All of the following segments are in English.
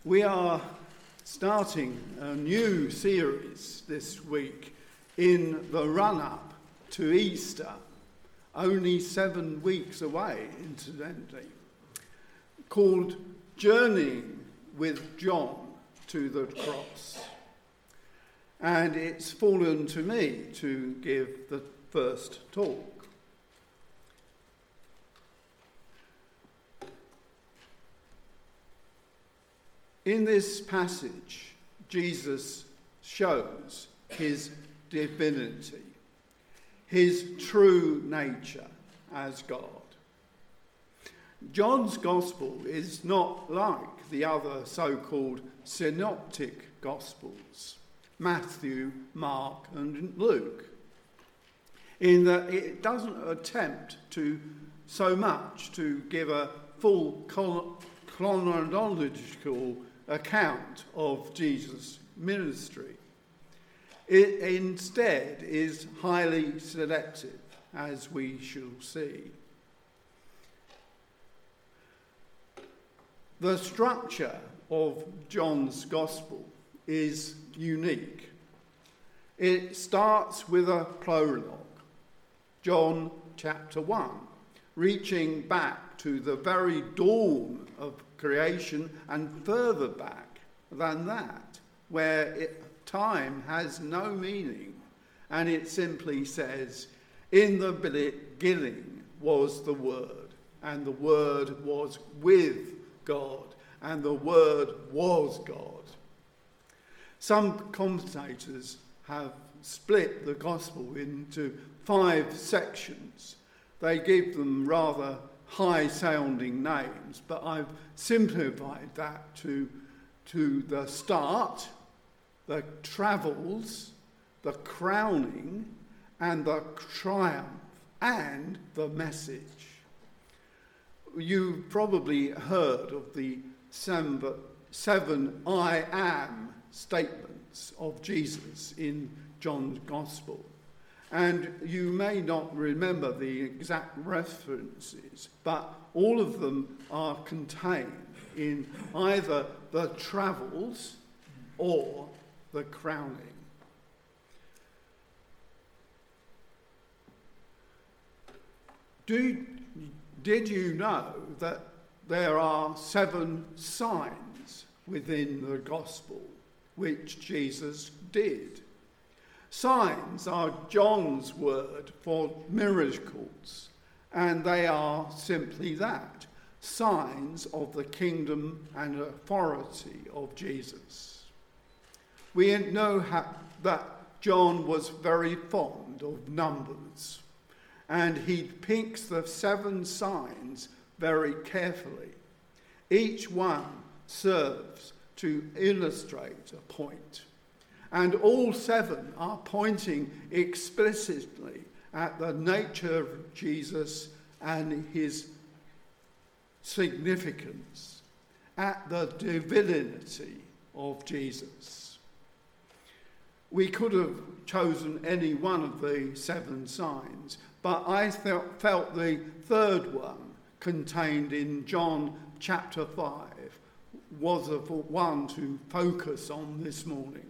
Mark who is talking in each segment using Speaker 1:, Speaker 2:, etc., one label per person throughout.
Speaker 1: We are starting a new series this week in the run-up to Easter, only 7 weeks away, incidentally, called Journeying with John to the Cross. And it's fallen to me to give the first talk. In this passage, Jesus shows his divinity, his true nature as God. John's Gospel is not like the other so-called synoptic Gospels, Matthew, Mark, and Luke, in that it doesn't attempt to so much to give a full chronological account of Jesus' ministry. It instead is highly selective, as we shall see. The structure of John's Gospel is unique. It starts with a prologue, John chapter 1, reaching back to the very dawn of creation and further back than that, where time has no meaning, and it simply says, "In the beginning was the Word, and the Word was with God, and the Word was God." Some commentators have split the Gospel into 5 sections. They give them rather high-sounding names, but I've simplified that to the start, the travels, the crowning, and the triumph, and the message. You've probably heard of the 7 I am statements of Jesus in John's Gospel. And you may not remember the exact references, but all of them are contained in either the travels or the crowning. Did you know that there are 7 signs within the gospel which Jesus did? Signs are John's word for miracles, and they are simply that, signs of the kingdom and authority of Jesus. We know that John was very fond of numbers, and he picks the 7 signs very carefully. Each one serves to illustrate a point. And all 7 are pointing explicitly at the nature of Jesus and his significance, at the divinity of Jesus. We could have chosen any one of the 7 signs, but I felt the third one, contained in John chapter 5, was the one to focus on this morning.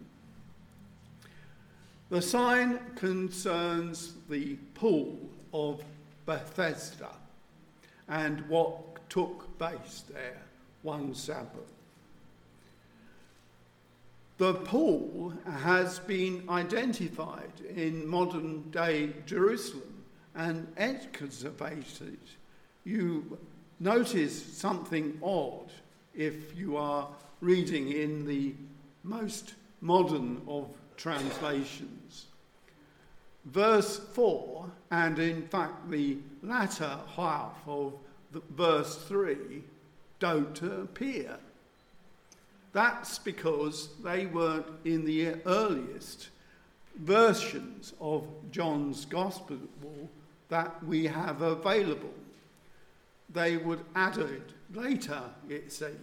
Speaker 1: The sign concerns the pool of Bethesda and what took place there one Sabbath. The pool has been identified in modern-day Jerusalem and excavated. You notice something odd if you are reading in the most modern of translations. Verse 4, and in fact the latter half of verse 3, don't appear. That's because they weren't in the earliest versions of John's Gospel that we have available. They would add it later, it seems.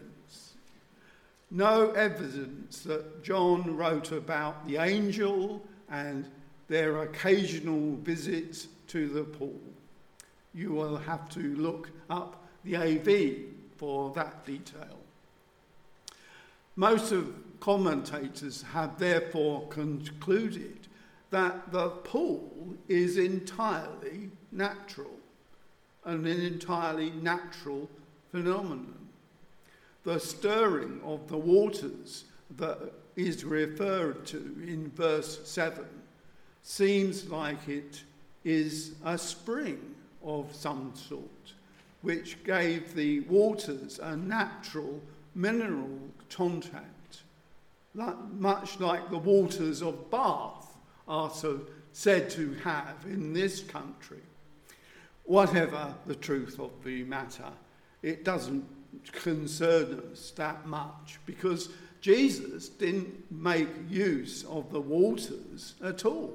Speaker 1: No evidence that John wrote about the angel and their occasional visits to the pool. You will have to look up the AV for that detail. Most of commentators have therefore concluded that the pool is entirely natural, an entirely natural phenomenon. The stirring of the waters that is referred to in verse 7 seems like it is a spring of some sort, which gave the waters a natural mineral contact, much like the waters of Bath are said to have in this country. Whatever the truth of the matter, it doesn't concern us that much, because Jesus didn't make use of the waters at all.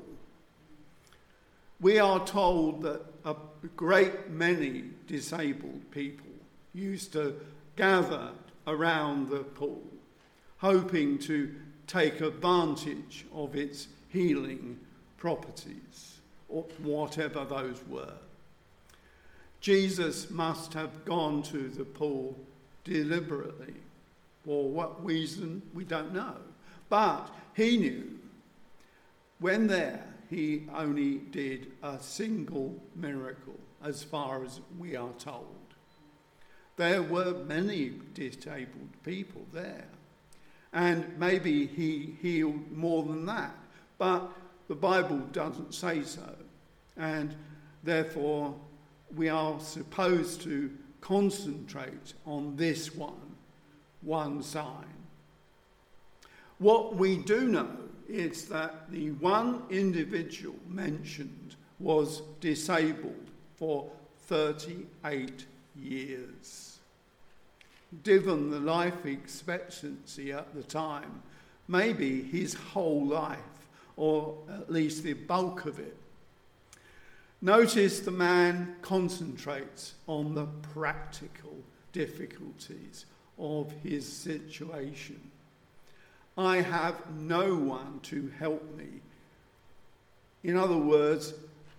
Speaker 1: We are told that a great many disabled people used to gather around the pool, hoping to take advantage of its healing properties, or whatever those were. Jesus must have gone to the pool deliberately. For what reason, we don't know. But he knew. When there, he only did a single miracle, as far as we are told. There were many disabled people there. And maybe he healed more than that. But the Bible doesn't say so. And therefore, we are supposed to concentrate on this one sign. What we do know is that the one individual mentioned was disabled for 38 years. Given the life expectancy at the time, maybe his whole life, or at least the bulk of it. Notice the man concentrates on the practical difficulties of his situation. I have no one to help me. In other words,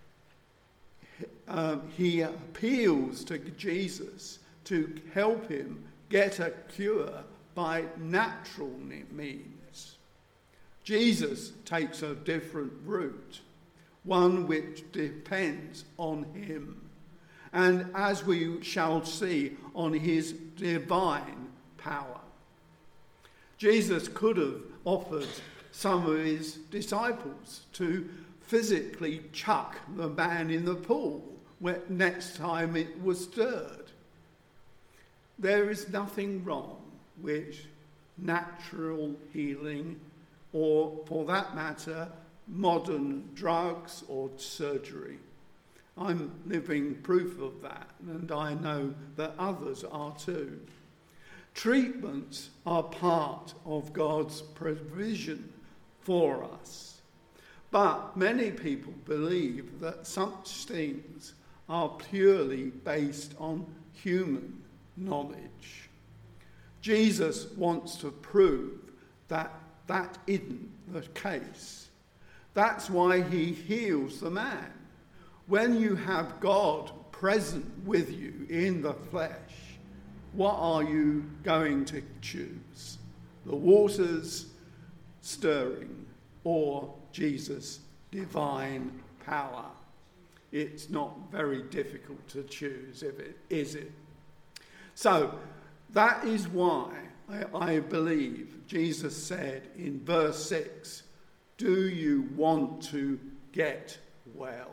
Speaker 1: he appeals to Jesus to help him get a cure by natural means. Jesus takes a different route, one which depends on him, and as we shall see, on his divine power. Jesus could have offered some of his disciples to physically chuck the man in the pool next time it was stirred. There is nothing wrong with natural healing, or for that matter, modern drugs or surgery. I'm living proof of that, and I know that others are too. Treatments are part of God's provision for us. But many people believe that such things are purely based on human knowledge. Jesus wants to prove that that isn't the case. That's why he heals the man. When you have God present with you in the flesh, what are you going to choose? The waters stirring or Jesus' divine power? It's not very difficult to choose, is it? So that is why I believe Jesus said in verse 6, "Do you want to get well?"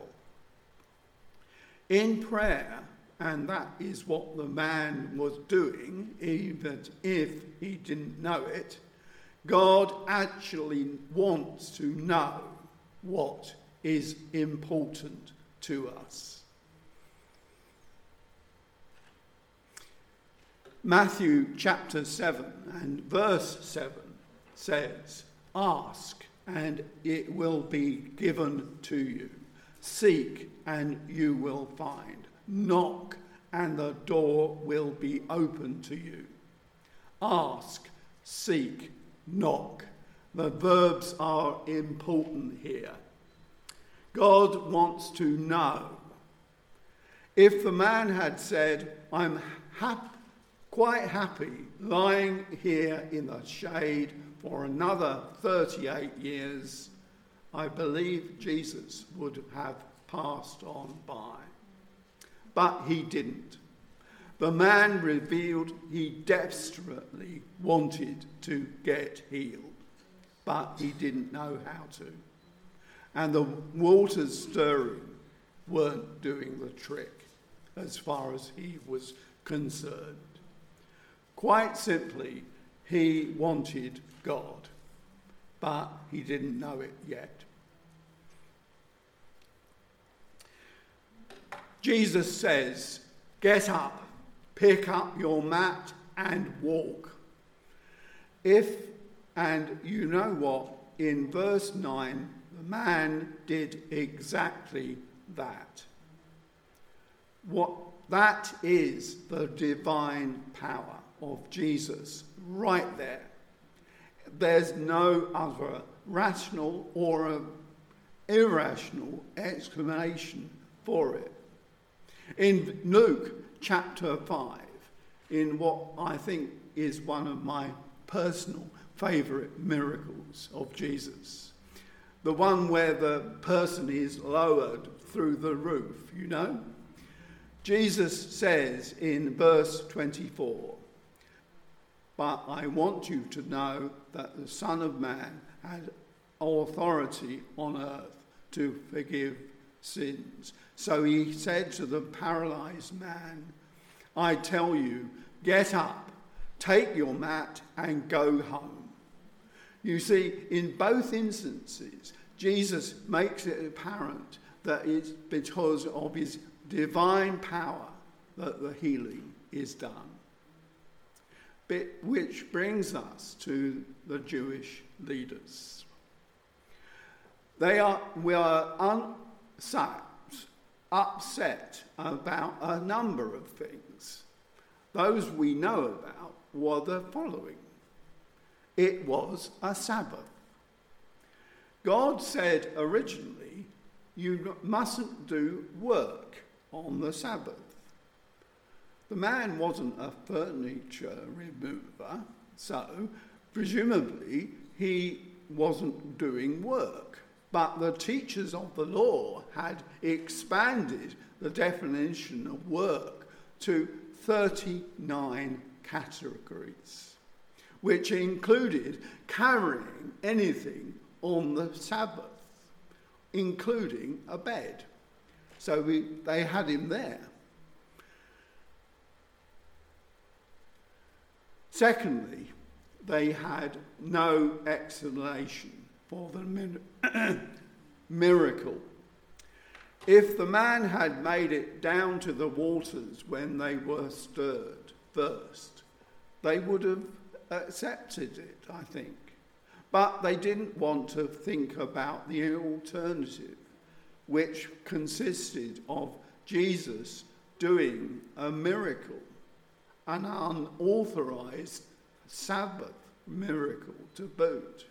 Speaker 1: In prayer, and that is what the man was doing, even if he didn't know it, God actually wants to know what is important to us. Matthew chapter 7 and verse 7 says, "Ask and it will be given to you. Seek and you will find. Knock and the door will be open to you." Ask, seek, knock. The verbs are important here. God wants to know. If the man had said, "I'm quite happy lying here in the shade for another 38 years, I believe Jesus would have passed on by. But he didn't. The man revealed he desperately wanted to get healed, but he didn't know how to. And the waters stirring weren't doing the trick as far as he was concerned. Quite simply, he wanted God, but he didn't know it yet. Jesus says, "Get up, pick up your mat and walk." And you know what? In verse 9, the man did exactly that. That is the divine power of Jesus right there. There's no other rational or irrational explanation for it. In Luke chapter 5, in what I think is one of my personal favourite miracles of Jesus, the one where the person is lowered through the roof, you know? Jesus says in verse 24, "But I want you to know that the Son of Man had authority on earth to forgive sins." So he said to the paralyzed man, "I tell you, get up, take your mat and go home." You see, in both instances, Jesus makes it apparent that it's because of his divine power that the healing is done. Which brings us to the Jewish leaders. We are upset about a number of things. Those we know about were the following. It was a Sabbath. God said originally, you mustn't do work on the Sabbath. The man wasn't a furniture remover, so presumably he wasn't doing work. But the teachers of the law had expanded the definition of work to 39 categories, which included carrying anything on the Sabbath, including a bed. So they had him there. Secondly, they had no explanation for the miracle. If the man had made it down to the waters when they were stirred first, they would have accepted it, I think. But they didn't want to think about the alternative, which consisted of Jesus doing a miracle, an unauthorized Sabbath miracle to boot.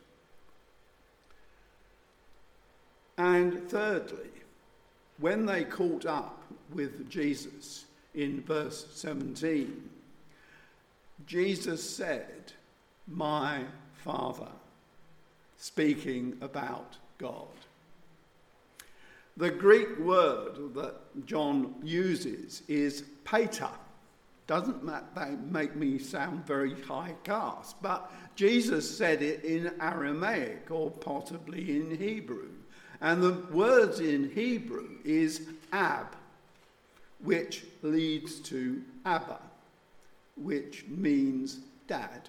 Speaker 1: And thirdly, when they caught up with Jesus in verse 17, Jesus said, "My Father," speaking about God. The Greek word that John uses is pater. Doesn't make me sound very high caste, but Jesus said it in Aramaic or possibly in Hebrew. And the words in Hebrew is ab, which leads to Abba, which means dad.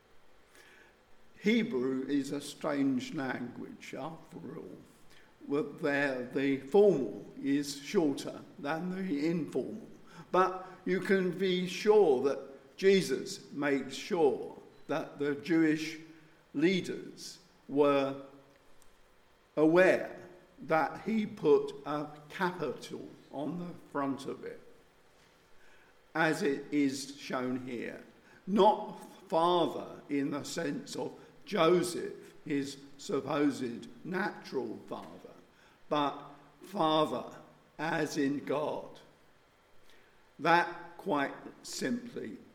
Speaker 1: Hebrew is a strange language, after all. There, the formal is shorter than the informal. But you can be sure that Jesus made sure that the Jewish leaders were aware that he put a capital on the front of it, as it is shown here. Not father in the sense of Joseph, his supposed natural father, but Father as in God. That quite simply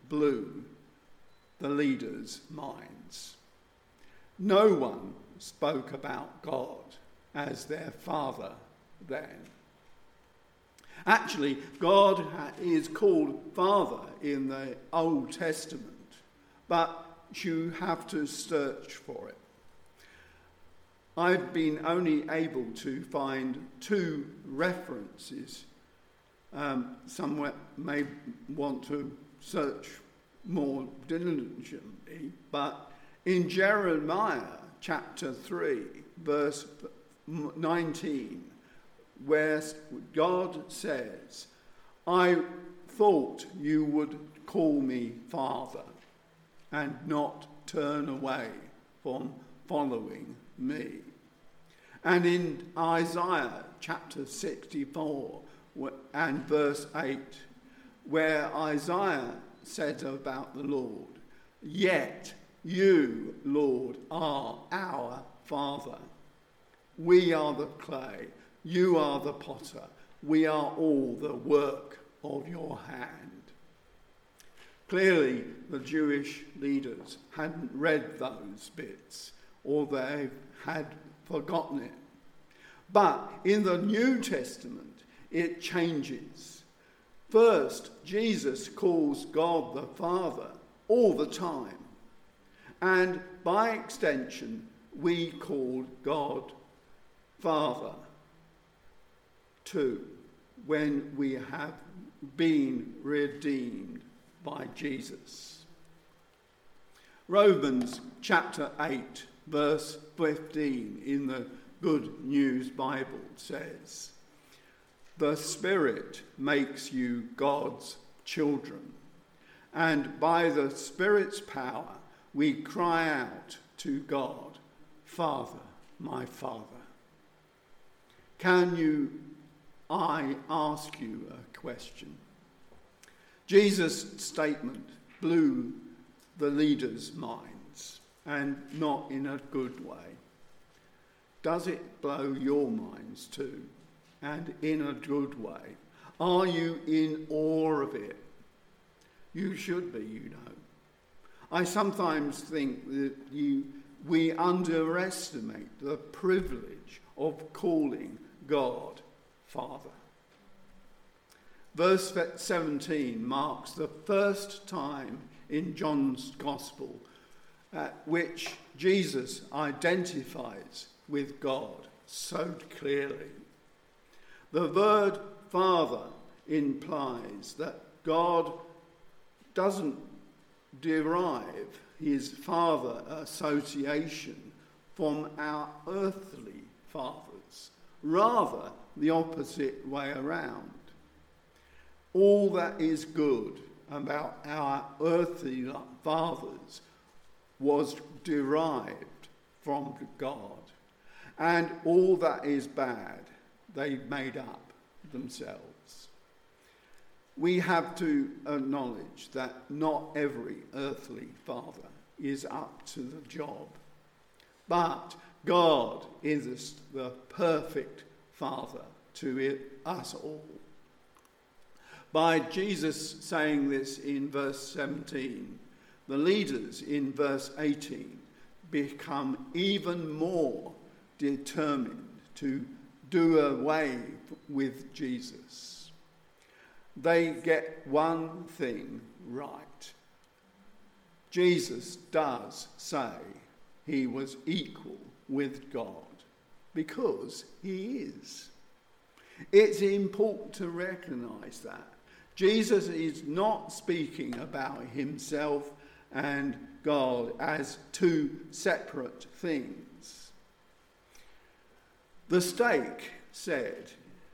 Speaker 1: blew the leaders' minds. No one spoke about God as their Father then. Actually, God is called Father in the Old Testament, but you have to search for it. I've been only able to find 2 references. Some may want to search more diligently, but in Jeremiah chapter 3, verse 19, where God says, I thought you would call me Father and not turn away from following me. And in Isaiah chapter 64 and verse 8, where Isaiah said about the Lord, yet you, Lord, are our Father. We are the clay, you are the potter, we are all the work of your hand. Clearly, the Jewish leaders hadn't read those bits, or they had forgotten it. But in the New Testament, it changes. First, Jesus calls God the Father all the time. And by extension, we call God Father too, when we have been redeemed by Jesus. Romans chapter 8, verse 15 in the Good News Bible says, the Spirit makes you God's children, and by the Spirit's power we cry out to God, Father, my Father. I ask you a question? Jesus' statement blew the leaders' minds, and not in a good way. Does it blow your minds too, and in a good way? Are you in awe of it? You should be, you know. I sometimes think that we underestimate the privilege of calling God Father. Verse 17 marks the first time in John's Gospel at which Jesus identifies with God so clearly. The word Father implies that God doesn't derive his father association from our earthly fathers, rather the opposite way around. All that is good about our earthly fathers was derived from God, and all that is bad they made up themselves. We have to acknowledge that not every earthly father is up to the job, but God is the perfect Father to us all. By Jesus saying this in verse 17, the leaders in verse 18 become even more determined to do away with Jesus. They get one thing right. Jesus does say he was equal with God, because he is. It's important to recognize that. Jesus is not speaking about himself and God as two separate things. The stake said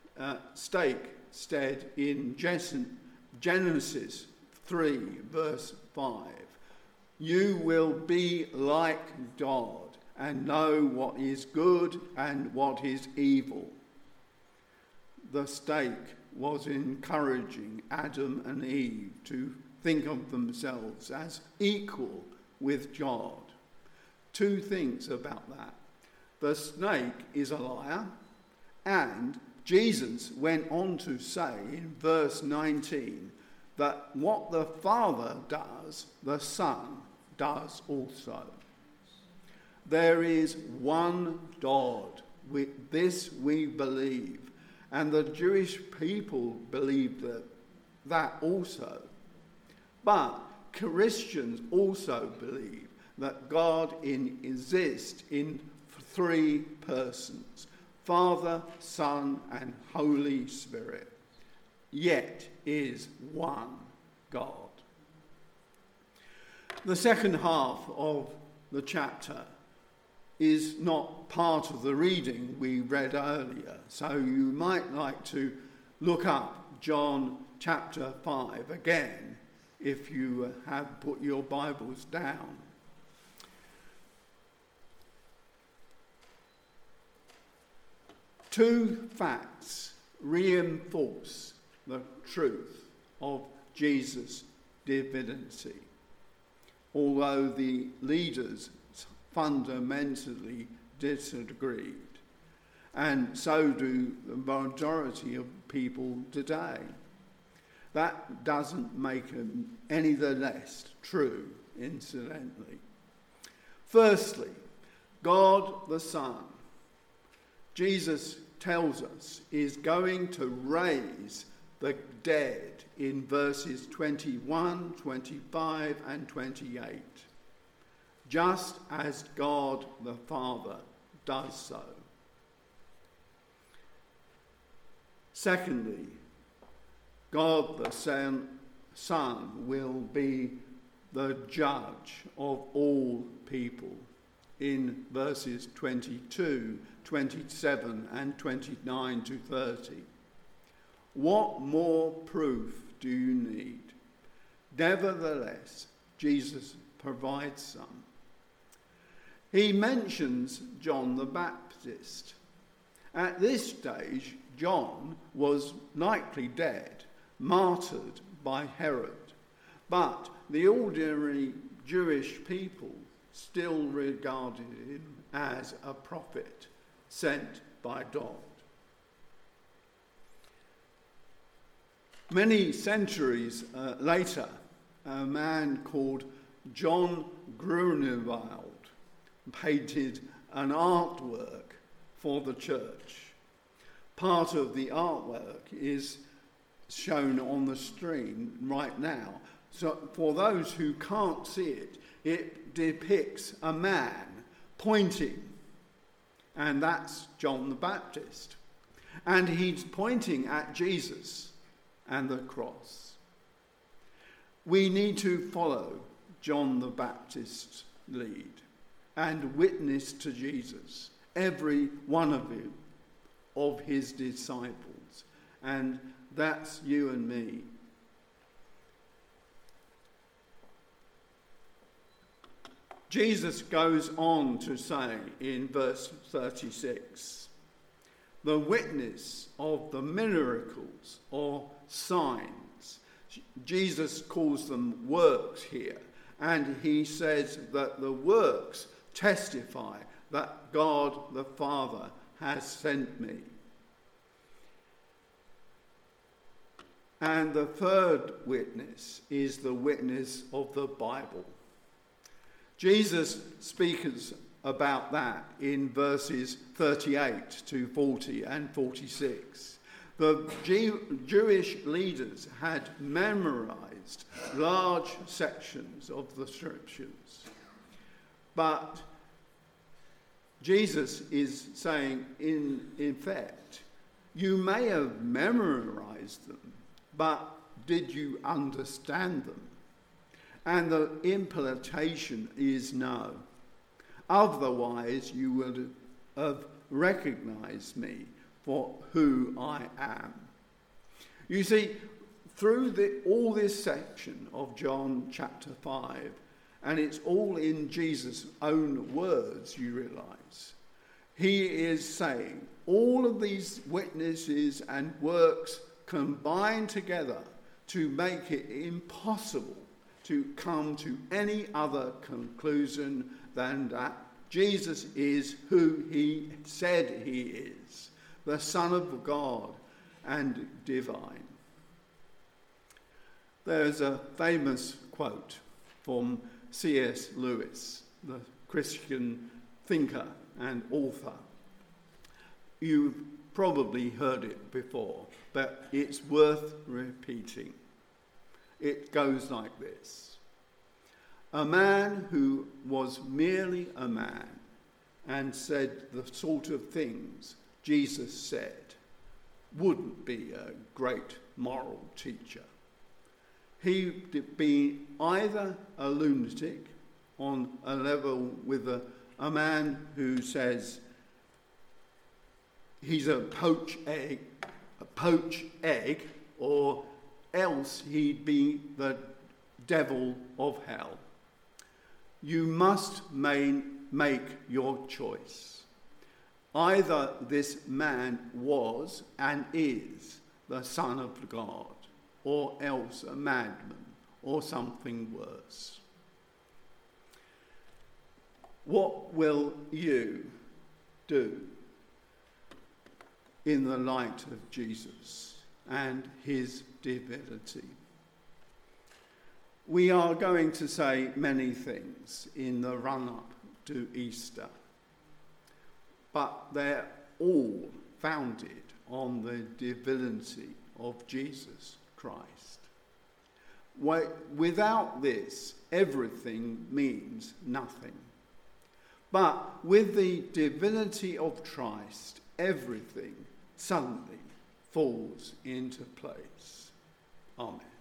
Speaker 1: in Genesis 3, verse 5, you will be like God and know what is good and what is evil. The stake was encouraging Adam and Eve to think of themselves as equal with God. Two things about that. The snake is a liar, and Jesus went on to say in verse 19, that what the Father does, the Son does also. There is one God. This we believe. And the Jewish people believed that also. But Christians also believe that God exists in three persons: Father, Son, and Holy Spirit, yet is one God. The second half of the chapter is not part of the reading we read earlier, so you might like to look up John chapter 5 again if you have put your Bibles down. Two facts reinforce the truth of Jesus' divinity, although the leaders fundamentally disagreed, and so do the majority of people today. That doesn't make them any the less true, incidentally. Firstly, God the Son, Jesus tells us, is going to raise the dead in verses 21, 25, and 28, just as God the Father does so. Secondly, God the Son will be the judge of all people in verses 22, 27, and 29 to 30. What more proof do you need? Nevertheless, Jesus provides some. He mentions John the Baptist. At this stage, John was likely dead, martyred by Herod, but the ordinary Jewish people still regarded him as a prophet sent by God. Many centuries later, a man called John Grunewald painted an artwork for the church. Part of the artwork is shown on the screen right now. So for those who can't see it, it depicts a man pointing, and that's John the Baptist. And he's pointing at Jesus and the cross. We need to follow John the Baptist's lead and witness to Jesus, every one of his disciples, and that's you and me. Jesus goes on to say in verse 36, the witness of the miracles or signs. Jesus calls them works here, and he says that the works testify that God the Father has sent me. And the third witness is the witness of the Bible. Jesus speaks about that in verses 38 to 40 and 46. The Jewish leaders had memorized large sections of the scriptures. But Jesus is saying, in effect, you may have memorized them, but did you understand them? And the implication is no. Otherwise, you would have recognized me for who I am. You see, through all this section of John chapter 5, and it's all in Jesus' own words, you realize, he is saying all of these witnesses and works combine together to make it impossible to come to any other conclusion than that Jesus is who he said he is, the Son of God and divine. There's a famous quote from C.S. Lewis, the Christian thinker and author. You've probably heard it before, but it's worth repeating. It goes like this. A man who was merely a man and said the sort of things Jesus said wouldn't be a great moral teacher. He'd be either a lunatic on a level with a man who says he's a poached egg, or else he'd be the devil of hell. You must make your choice. Either this man was and is the Son of God, or else a madman, or something worse. What will you do in the light of Jesus and his divinity? We are going to say many things in the run-up to Easter, but they're all founded on the divinity of Jesus Christ. Without this, everything means nothing. But with the divinity of Christ, everything suddenly falls into place. Amen.